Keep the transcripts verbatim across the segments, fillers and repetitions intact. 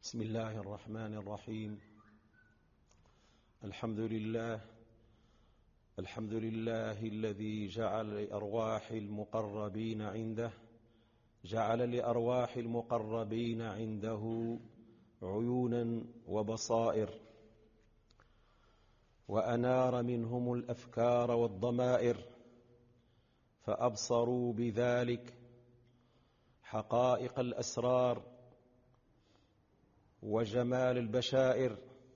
بسم الله الرحمن الرحيم. الحمد لله الحمد لله الذي جعل لأرواح المقربين عنده جعل لأرواح المقربين عنده عيونا وبصائر، وأنار منهم الأفكار والضمائر، فأبصروا بذلك حقائق الأسرار وجمال البشائر،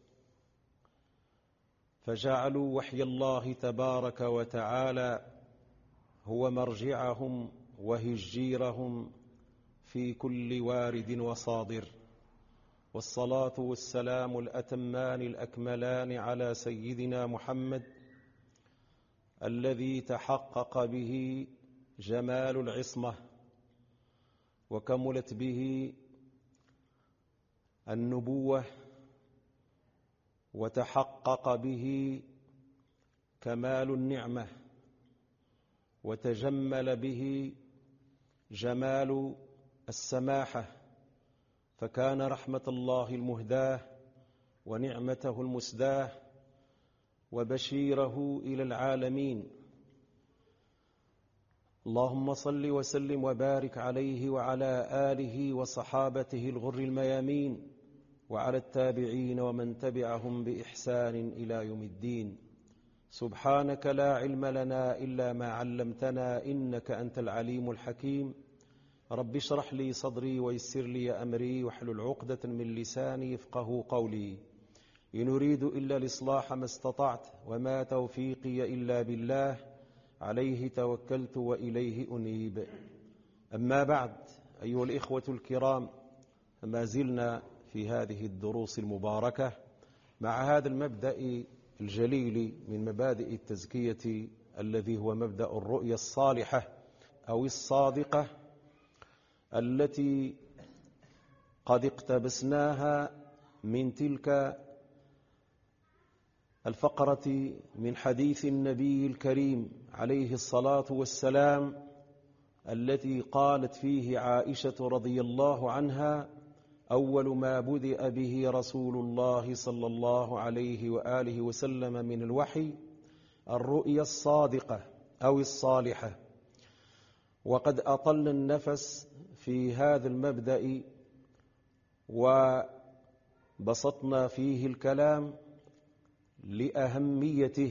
فجعلوا وحي الله تبارك وتعالى هو مرجعهم وهجيرهم في كل وارد وصادر. والصلاة والسلام الأتمان الأكملان على سيدنا محمد الذي تحقق به جمال العصمة وكملت به النبوة وتحقق به كمال النعمة وتجمل به جمال السماحة، فكان رحمة الله المهداة ونعمته المسداة وبشيره إلى العالمين. اللهم صل وسلم وبارك عليه وعلى آله وصحابته الغر الميامين وعلى التابعين ومن تبعهم بإحسان إلى يوم الدين. سبحانك لا علم لنا إلا ما علمتنا إنك أنت العليم الحكيم. رب اشرح لي صدري ويسر لي أمري واحلل عقدة من لساني يفقه قولي. إن أريد إلا الإصلاح ما استطعت وما توفيقي إلا بالله عليه توكلت وإليه أنيب. أما بعد، أيها الإخوة الكرام، ما زلنا في هذه الدروس المباركة مع هذا المبدأ الجليل من مبادئ التزكية الذي هو مبدأ الرؤية الصالحة أو الصادقة، التي قد اقتبسناها من تلك الفقرة من حديث النبي الكريم عليه الصلاة والسلام، التي قالت فيه عائشة رضي الله عنها: أول ما بدأ به رسول الله صلى الله عليه وآله وسلم من الوحي الرؤيا الصادقة أو الصالحة. وقد أطلنا النفس في هذا المبدأ وبسطنا فيه الكلام لأهميته،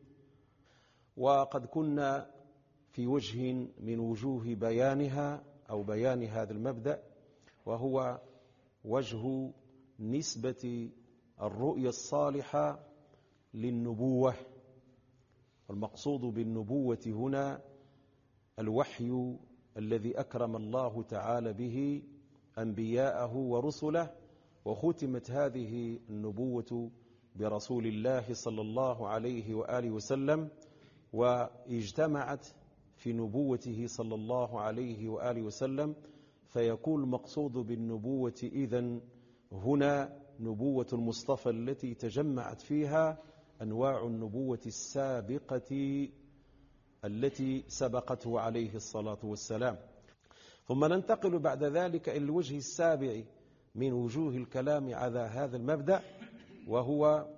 وقد كنا في وجه من وجوه بيانها أو بيان هذا المبدأ، وهو وجه نسبة الرؤيا الصالحة للنبوة. المقصود بالنبوة هنا الوحي الذي أكرم الله تعالى به أنبياءه ورسله، وختمت هذه النبوة برسول الله صلى الله عليه وآله وسلم، واجتمعت في نبوته صلى الله عليه وآله وسلم، فيكون المقصود بالنبوة إذن هنا نبوة المصطفى التي تجمعت فيها أنواع النبوة السابقة التي سبقته عليه الصلاة والسلام. ثم ننتقل بعد ذلك إلى الوجه السابع من وجوه الكلام على هذا المبدأ، وهو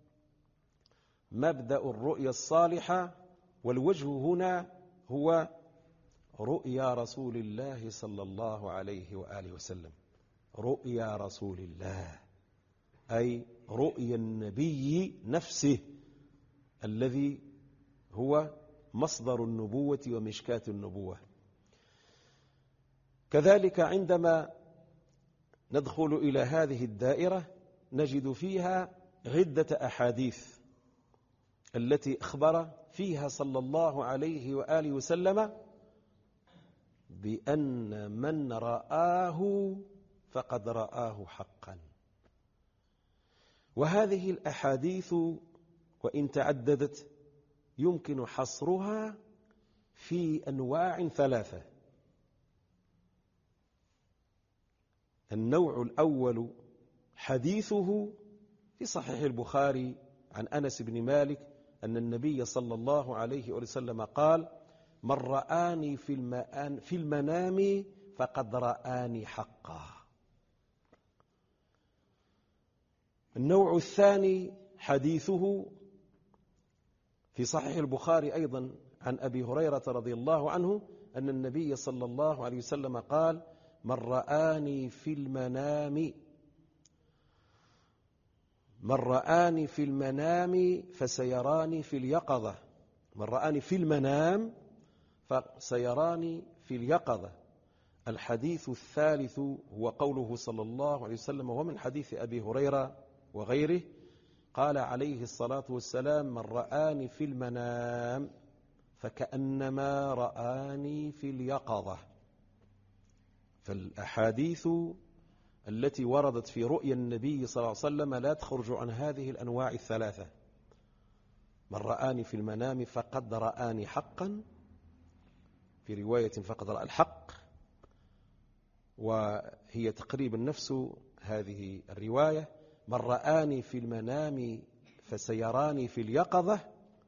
مبدأ الرؤيا الصالحة. والوجه هنا هو رؤيا رسول الله صلى الله عليه وآله وسلم. رؤيا رسول الله أي رؤيا النبي نفسه الذي هو مصدر النبوة ومشكاة النبوة. كذلك عندما ندخل إلى هذه الدائرة نجد فيها عدة أحاديث التي أخبر فيها صلى الله عليه وآله وسلم بأن من رآه فقد رآه حقا. وهذه الأحاديث وإن تعددت يمكن حصرها في أنواع ثلاثة. النوع الأول حديثه في صحيح البخاري عن أنس بن مالك أن النبي صلى الله عليه وسلم قال: من رآني في المنام فقد رآني حقا. النوع الثاني حديثه في صحيح البخاري أيضا عن أبي هريرة رضي الله عنه أن النبي صلى الله عليه وسلم قال: من رآني في المنام من رآني في المنام فسيراني في اليقظة من رآني في المنام فسيراني في اليقظة. الحديث الثالث هو قوله صلى الله عليه وسلم، ومن حديث أبي هريرة وغيره، قال عليه الصلاة والسلام: من رآني في المنام فكأنما رآني في اليقظة. فالأحاديث التي وردت في رؤيا النبي صلى الله عليه وسلم لا تخرج عن هذه الأنواع الثلاثة: من رآني في المنام فقد رآني حقا، في رواية فقد رأى الحق، وهي تقريبا نفس هذه الرواية: من رآني في المنام فسيراني في اليقظة،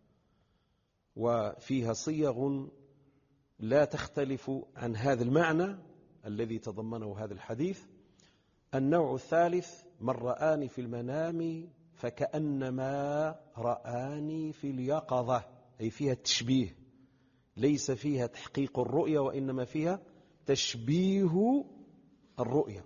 وفيها صيغ لا تختلف عن هذا المعنى الذي تضمنه هذا الحديث. النوع الثالث: من رآني في المنام فكأنما رآني في اليقظة، أي فيها التشبيه، ليس فيها تحقيق الرؤية وإنما فيها تشبيه الرؤية.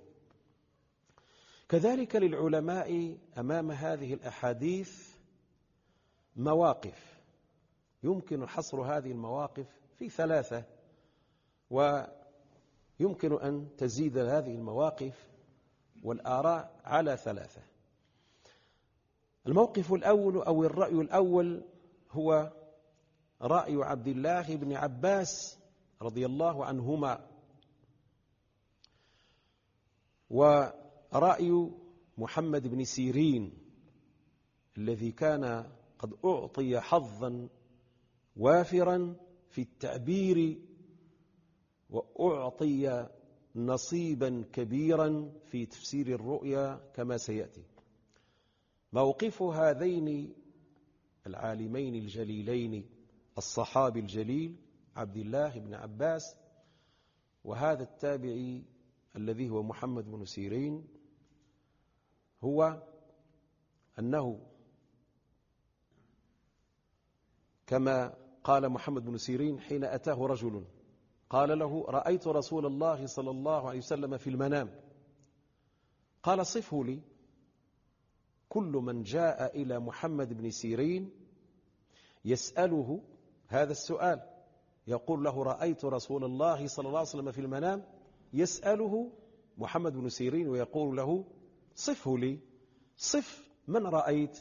كذلك للعلماء أمام هذه الأحاديث مواقف، يمكن حصر هذه المواقف في ثلاثة، ويمكن أن تزيد هذه المواقف والآراء على ثلاثة. الموقف الأول أو الرأي الأول هو رأي عبد الله بن عباس رضي الله عنهما، ورأي محمد بن سيرين الذي كان قد أعطي حظا وافرا في التعبير وأعطي نصيبا كبيرا في تفسير الرؤيا كما سيأتي. موقف هذين العالمين الجليلين الصحابي الجليل عبد الله بن عباس وهذا التابعي الذي هو محمد بن سيرين هو أنه كما قال محمد بن سيرين حين أتاه رجل قال له: رأيت رسول الله صلى الله عليه وسلم في المنام. قال: صفه لي. كل من جاء إلى محمد بن سيرين يسأله هذا السؤال، يقول له: رأيت رسول الله صلى الله عليه وسلم في المنام، يسأله محمد بن سيرين ويقول له: صفه لي، صف من رأيت.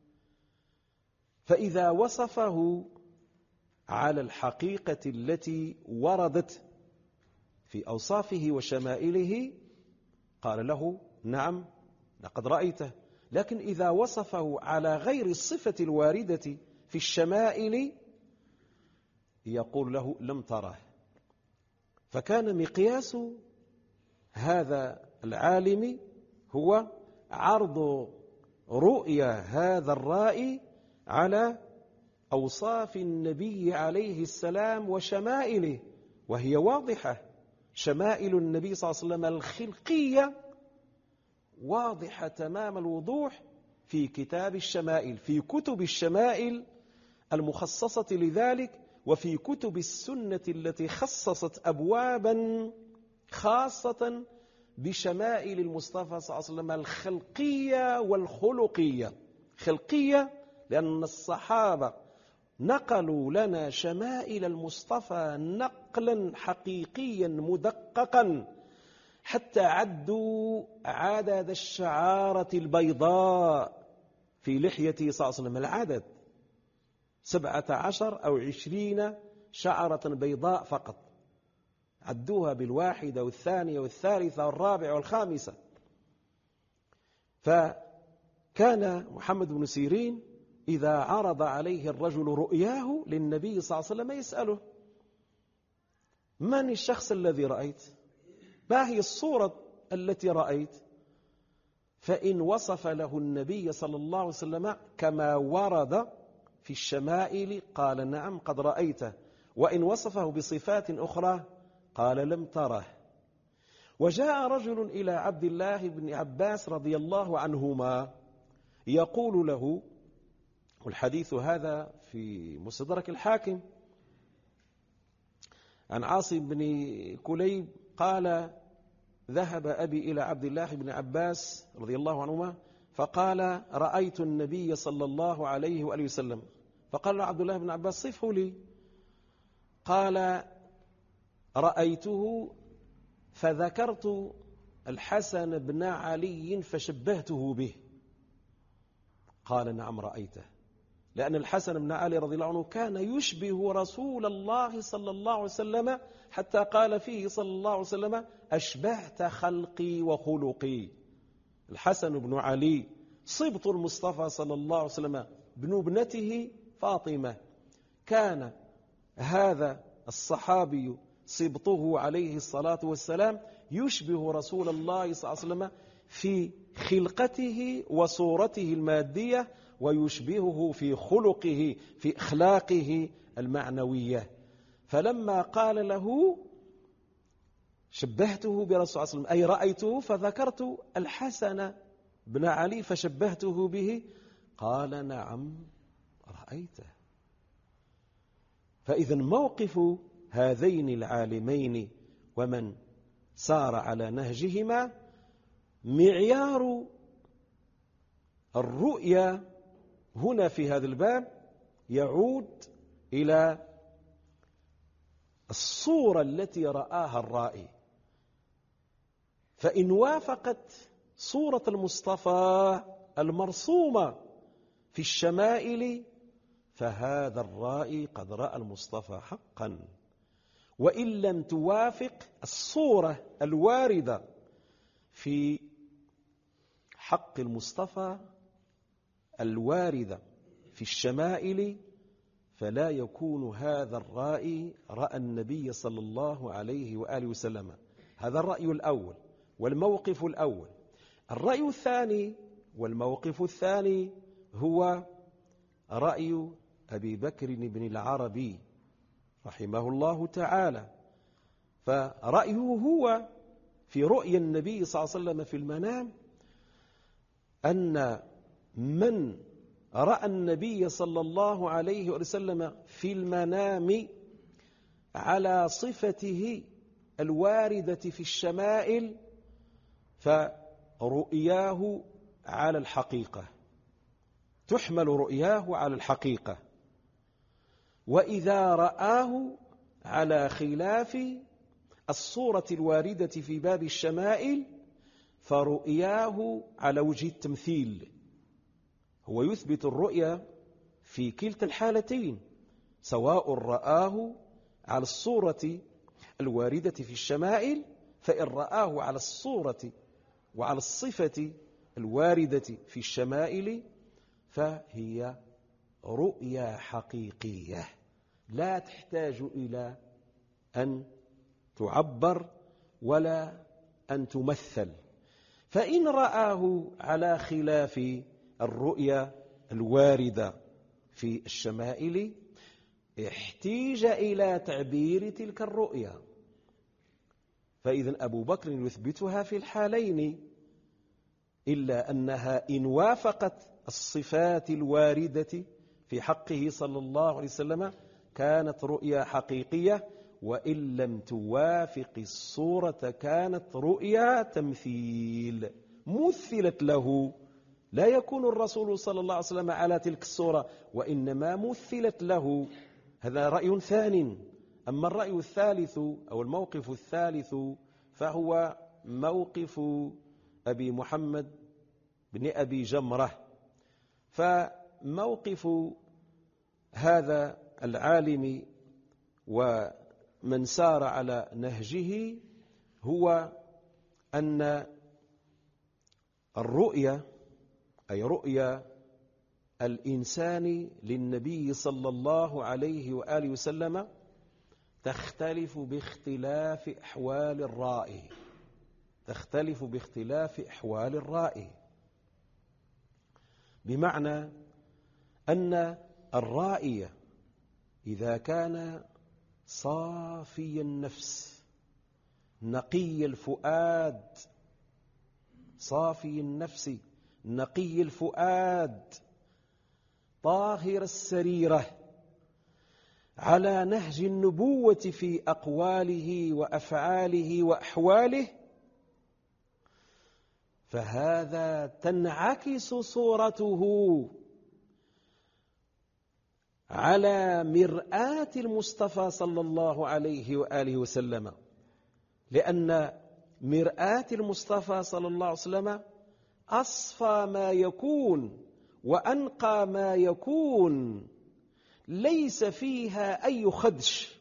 فإذا وصفه على الحقيقة التي وردت في أوصافه وشمائله قال له: نعم لقد رأيته. لكن إذا وصفه على غير الصفة الواردة في الشمائل يقول له: لم تره. فكان مقياس هذا العالم هو عرض رؤيا هذا الرائي على أوصاف النبي عليه السلام وشمائله، وهي واضحة. شمائل النبي صلى الله عليه وسلم الخلقية واضحة تمام الوضوح في كتاب الشمائل، في كتب الشمائل المخصصة لذلك، وفي كتب السنة التي خصصت أبوابا خاصة بشمائل المصطفى صلى الله عليه وسلم الخلقية والخلقية. خلقية لأن الصحابة نقلوا لنا شمائل المصطفى نقلا حقيقيا مدققا حتى عدوا عدد الشعارة البيضاء في لحيته صلى الله عليه وسلم، العدد سبعة عشر أو عشرين شعرة بيضاء فقط، عدوها بالواحدة والثانية والثالثة والرابعة والخامسة. فكان محمد بن سيرين إذا عرض عليه الرجل رؤياه للنبي صلى الله عليه وسلم يسأله: من الشخص الذي رأيت؟ ما هي الصورة التي رأيت؟ فإن وصف له النبي صلى الله عليه وسلم كما ورد في الشمائل قال: نعم قد رأيته. وإن وصفه بصفات أخرى قال: لم تره. وجاء رجل إلى عبد الله بن عباس رضي الله عنهما يقول له، والحديث هذا في مستدرك الحاكم عن عاصم بن كليب قال: ذهب أبي إلى عبد الله بن عباس رضي الله عنهما فقال: رأيت النبي صلى الله عليه وآله وسلم. فقال له عبد الله بن عباس: صفه لي. قال: رأيته فذكرت الحسن بن علي فشبهته به. قال: نعم رأيته، لأن الحسن بن علي رضي الله عنه كان يشبه رسول الله صلى الله عليه وسلم، حتى قال فيه صلى الله عليه وسلم: أشبهت خلقي وخلقي. الحسن بن علي صبط المصطفى صلى الله عليه وسلم ابن ابنته فاطمة، كان هذا الصحابي صبطه عليه الصلاة والسلام يشبه رسول الله صلى الله عليه وسلم في خلقته وصورته المادية، ويشبهه في خلقه في أخلاقه المعنوية. فلما قال له: شبهته برسول الله صلى الله عليه وسلم، أي رأيته فذكرت الحسن بن علي فشبهته به، قال: نعم رأيته. فإذا موقف هذين العالمين ومن سار على نهجهما معيار الرؤيا هنا في هذا الباب يعود إلى الصورة التي رآها الرائي، فإن وافقت صورة المصطفى المرسومة في الشمائل فهذا الرائي قد رأى المصطفى حقا، وإن لم توافق الصورة الواردة في حق المصطفى الواردة في الشمائل فلا يكون هذا الرائي رأى النبي صلى الله عليه وآله وسلم. هذا الرأي الأول والموقف الأول. الرأي الثاني والموقف الثاني هو رأي أبي بكر بن العربي رحمه الله تعالى، فرأيه هو في رؤيا النبي صلى الله عليه وسلم في المنام أن من رأى النبي صلى الله عليه وسلم في المنام على صفته الواردة في الشمائل فرؤياه على الحقيقة، تحمل رؤياه على الحقيقة. وإذا رآه على خلاف الصورة الواردة في باب الشمائل فرؤياه على وجه التمثيل. هو يثبت الرؤيا في كلتا الحالتين، سواء رآه على الصورة الواردة في الشمائل، فإن رآه على الصورة وعلى الصفة الواردة في الشمائل فهي رؤيا حقيقية لا تحتاج إلى أن تعبر ولا أن تمثل. فإن رآه على خلاف الرؤيا الواردة في الشمائل احتيج إلى تعبير تلك الرؤيا. فإذا أبو بكر يثبتها في الحالين، إلا أنها إن وافقت الصفات الواردة في حقه صلى الله عليه وسلم كانت رؤيا حقيقية، وإن لم توافق الصورة كانت رؤيا تمثيل مثلت له. لا يكون الرسول صلى الله عليه وسلم على تلك الصورة، وإنما مثلت له. هذا رأي ثانٍ. أما الرأي الثالث أو الموقف الثالث فهو موقف أبي محمد بن أبي جمرة. فموقف هذا العالم ومن سار على نهجه هو أن الرؤيا أي رؤيا الإنسان للنبي صلى الله عليه وآله وسلم تختلف باختلاف أحوال الرائي، تختلف باختلاف أحوال الرائي، بمعنى أن الرائي إذا كان صافي النفس نقي الفؤاد صافي النفس نقي الفؤاد طاهر السريرة على نهج النبوة في أقواله وأفعاله وأحواله، فهذا تنعكس صورته على مرآة المصطفى صلى الله عليه وآله وسلم، لأن مرآة المصطفى صلى الله عليه وسلم أصفى ما يكون وأنقى ما يكون، ليس فيها أي خدش.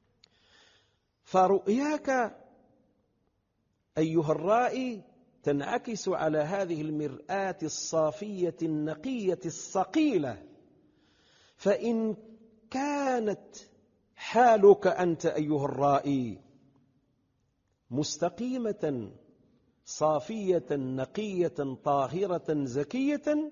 فرؤياك أيها الرائي تنعكس على هذه المرآة الصافية النقية الصقيلة. فإن كانت حالك أنت أيها الرائي مستقيمة صافية نقية طاهرة زكية،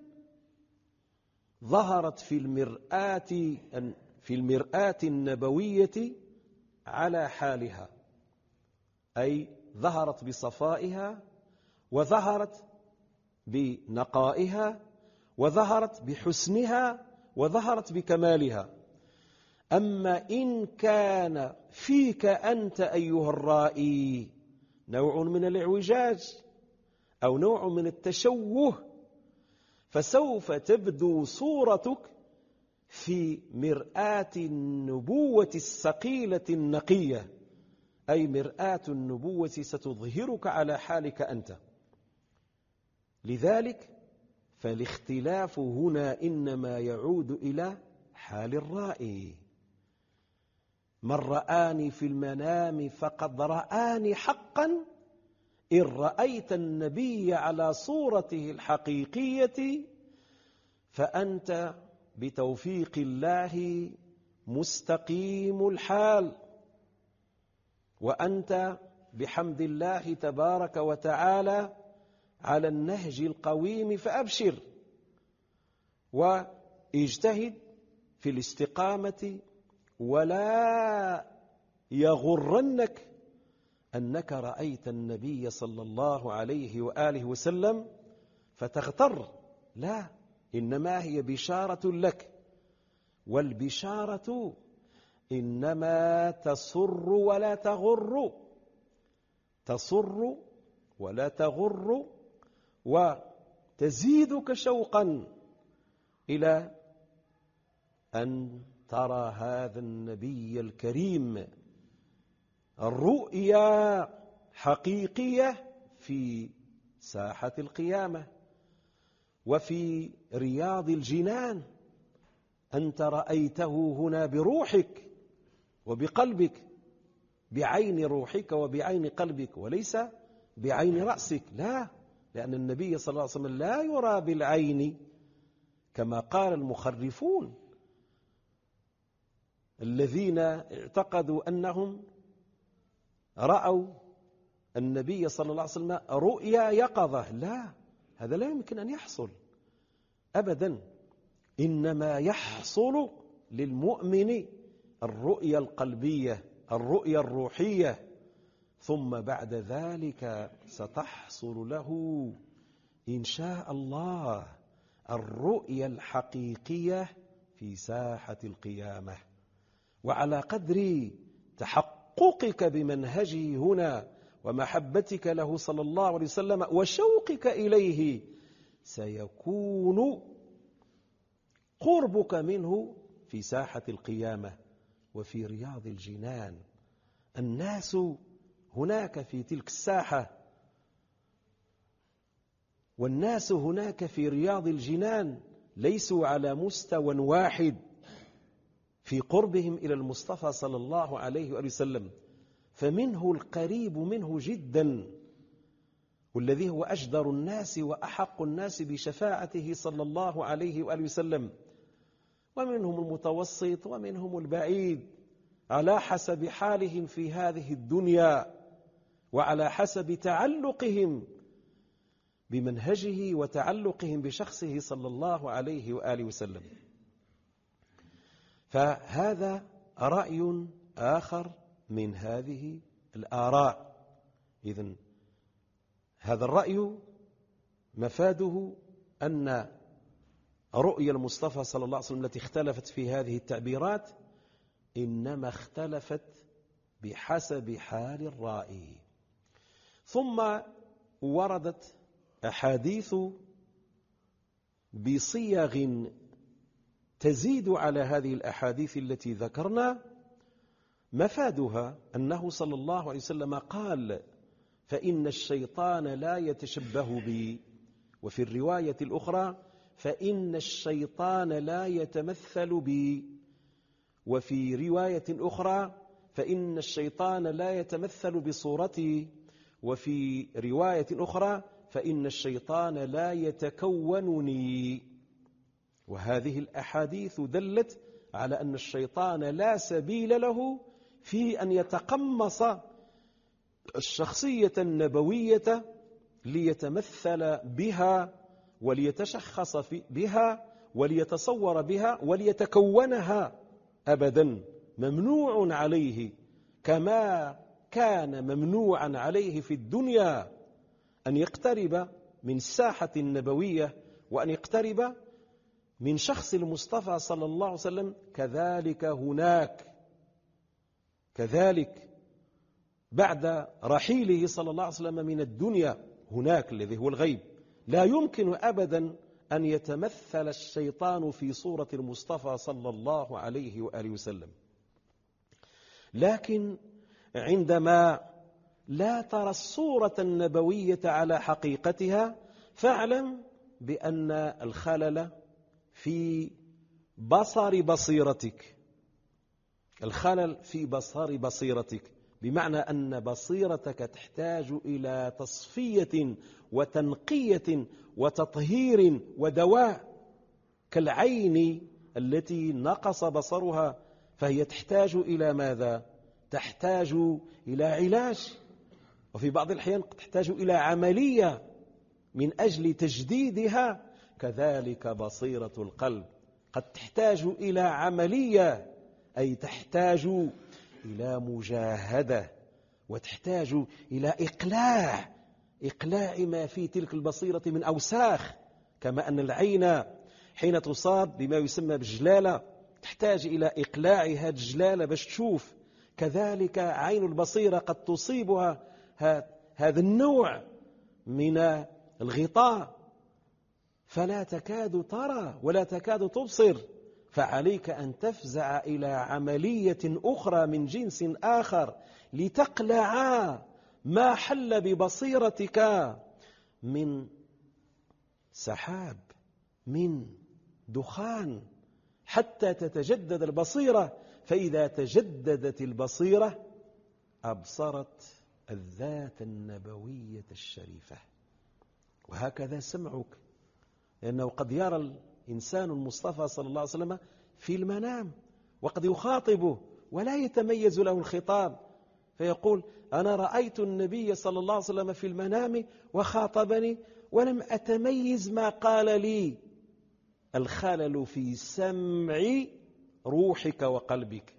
ظهرت في المرآة في المرآة النبوية على حالها، أي ظهرت بصفائها، وظهرت بنقائها، وظهرت بحسنها، وظهرت بكمالها. أما إن كان فيك أنت أيها الرائي نوع من الاعوجاج أو نوع من التشوه، فسوف تبدو صورتك في مرآة النبوة الثقيلة النقية، أي مرآة النبوة ستظهرك على حالك أنت. لذلك فالاختلاف هنا إنما يعود إلى حال الرائي. من رآني في المنام فقد رآني حقا، إن رأيت النبي على صورته الحقيقية فأنت بتوفيق الله مستقيم الحال، وأنت بحمد الله تبارك وتعالى على النهج القويم، فأبشر واجتهد في الاستقامة، ولا يغرنك أنك رأيت النبي صلى الله عليه وآله وسلم فتغتر، لا، إنما هي بشارة لك، والبشارة إنما تسر ولا تغر، تسر ولا تغر، وتزيدك شوقا إلى أن ترى هذا النبي الكريم الرؤيا حقيقية في ساحة القيامة وفي رياض الجنان. أنت رأيته هنا بروحك وبقلبك، بعين روحك وبعين قلبك، وليس بعين رأسك، لا، لأن النبي صلى الله عليه وسلم لا يرى بالعين كما قال المخرفون الذين اعتقدوا أنهم رأوا النبي صلى الله عليه وسلم رؤيا يقظة. لا، هذا لا يمكن أن يحصل أبدا، إنما يحصل للمؤمن الرؤيا القلبية، الرؤيا الروحية، ثم بعد ذلك ستحصل له إن شاء الله الرؤيا الحقيقية في ساحة القيامة. وعلى قدر تحققك بمنهجه هنا ومحبتك له صلى الله عليه وسلم وشوقك إليه، سيكون قربك منه في ساحة القيامة وفي رياض الجنان. الناس هناك في تلك الساحة، والناس هناك في رياض الجنان ليسوا على مستوى واحد في قربهم إلى المصطفى صلى الله عليه وآله وسلم، فمنه القريب منه جدا، والذي هو أجدر الناس وأحق الناس بشفاعته صلى الله عليه وآله وسلم، ومنهم المتوسط ومنهم البعيد على حسب حالهم في هذه الدنيا وعلى حسب تعلقهم بمنهجه وتعلقهم بشخصه صلى الله عليه وآله وسلم. فهذا رأي آخر من هذه الآراء. إذن هذا الرأي مفاده أن رؤيا المصطفى صلى الله عليه وسلم التي اختلفت في هذه التعبيرات إنما اختلفت بحسب حال الرائي. ثم وردت أحاديث بصيغ تزيد على هذه الأحاديث التي ذكرنا، مفادها أنه صلى الله عليه وسلم قال: فإن الشيطان لا يتشبه بي، وفي الرواية الأخرى: فإن الشيطان لا يتمثل بي، وفي رواية أخرى: فإن الشيطان لا يتمثل بصورتي، وفي رواية أخرى: فإن الشيطان لا يتكونني. وهذه الأحاديث دلت على أن الشيطان لا سبيل له في أن يتقمص الشخصية النبوية ليتمثل بها وليتشخص بها وليتصور بها وليتكونها أبدا. ممنوع عليه، كما كان ممنوعا عليه في الدنيا أن يقترب من الساحة النبوية وأن يقترب من شخص المصطفى صلى الله عليه وسلم، كذلك هناك، كذلك بعد رحيله صلى الله عليه وسلم من الدنيا هناك الذي هو الغيب، لا يمكن أبدا أن يتمثل الشيطان في صورة المصطفى صلى الله عليه وآله وسلم. لكن عندما لا ترى الصورة النبوية على حقيقتها فاعلم بأن الخلل في بصر بصيرتك، الخلل في بصر بصيرتك، بمعنى أن بصيرتك تحتاج إلى تصفية وتنقية وتطهير ودواء، كالعين التي نقص بصرها فهي تحتاج إلى ماذا؟ تحتاج إلى علاج، وفي بعض الأحيان تحتاج إلى عملية من أجل تجديدها. كذلك بصيرة القلب قد تحتاج إلى عملية، أي تحتاج إلى مجاهدة، وتحتاج إلى إقلاع إقلاع ما في تلك البصيرة من أوساخ. كما أن العين حين تصاب بما يسمى بالجلالة تحتاج إلى إقلاع هذه الجلالة باش تشوف، كذلك عين البصيرة قد تصيبها هذا النوع من الغطاء فلا تكاد ترى ولا تكاد تبصر، فعليك أن تفزع إلى عملية أخرى من جنس آخر لتقلع ما حل ببصيرتك من سحاب، من دخان، حتى تتجدد البصيرة. فإذا تجددت البصيرة أبصرت الذات النبوية الشريفة. وهكذا سمعك، لأنه قد يرى الإنسان المصطفى صلى الله عليه وسلم في المنام وقد يخاطبه ولا يتميز له الخطاب، فيقول: أنا رأيت النبي صلى الله عليه وسلم في المنام وخاطبني ولم أتميز ما قال لي. الخلل في سمع روحك وقلبك،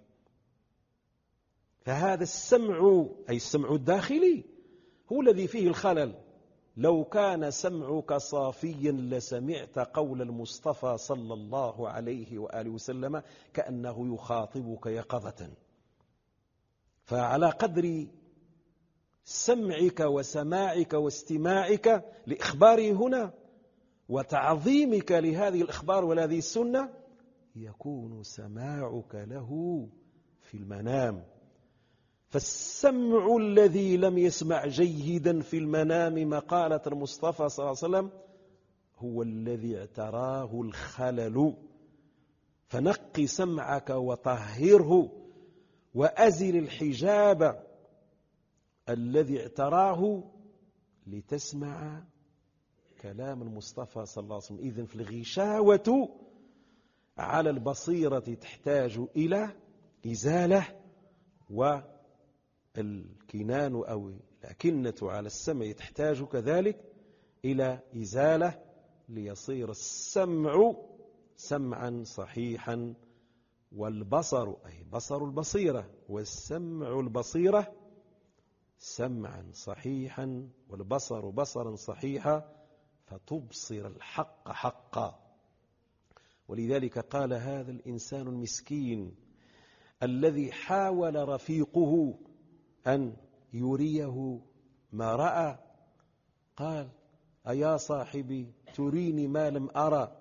فهذا السمع أي السمع الداخلي هو الذي فيه الخلل. لو كان سمعك صافيا لسمعت قول المصطفى صلى الله عليه وآله وسلم كأنه يخاطبك يقظة. فعلى قدر سمعك وسماعك واستماعك لإخباره هنا وتعظيمك لهذه الإخبار ولهذه السنة يكون سماعك له في المنام. فالسمع الذي لم يسمع جيدا في المنام مقالة المصطفى صلى الله عليه وسلم هو الذي اعتراه الخلل. فنقي سمعك وطهره وأزل الحجاب الذي اعتراه لتسمع كلام المصطفى صلى الله عليه وسلم. إذن في الغشاوة على البصيرة تحتاج إلى إزالة، والكنان أو الأكنة على السمع تحتاج كذلك إلى إزالة ليصير السمع سمعا صحيحا، والبصر أي بصر البصيرة والسمع البصيرة سمعا صحيحا والبصر بصرا صحيحا، فتبصر الحق حقا. ولذلك قال هذا الإنسان المسكين الذي حاول رفيقه أن يريه ما رأى، قال: أيا صاحبي تريني ما لم أرى،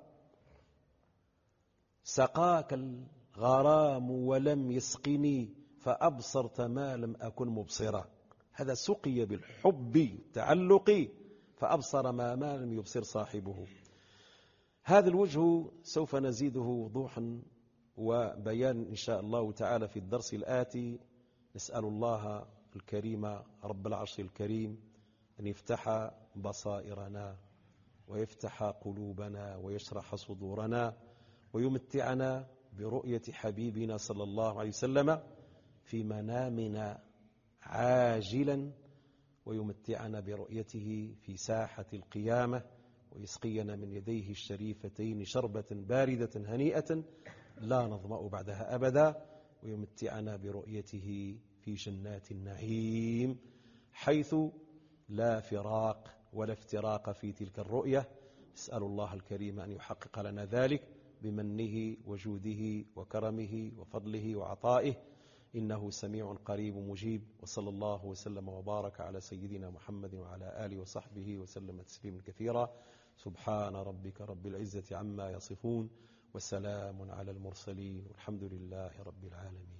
سقاك الغرام ولم يسقني، فأبصرت ما لم أكن مبصرا. هذا سقي بالحب تعلقي فأبصر ما ما لم يبصر صاحبه. هذا الوجه سوف نزيده وضوحا وبيان إن شاء الله تعالى في الدرس الآتي. نسأل الله الكريم رب العرش الكريم أن يفتح بصائرنا ويفتح قلوبنا ويشرح صدورنا ويمتعنا برؤية حبيبنا صلى الله عليه وسلم في منامنا عاجلا، ويمتعنا برؤيته في ساحة القيامة، ويسقينا من يديه الشريفتين شربة باردة هنيئة لا نظمأ بعدها أبدا، ويمتعنا برؤيته في جنات النعيم حيث لا فراق ولا افتراق في تلك الرؤية. نسأل الله الكريم أن يحقق لنا ذلك بمنه وجوده وكرمه وفضله وعطائه، إنه سميع قريب مجيب. وصلى الله وسلم وبارك على سيدنا محمد وعلى آله وصحبه وسلم تسليما كثيرا. سبحان ربك رب العزة عما يصفون، وسلام على المرسلين، والحمد لله رب العالمين.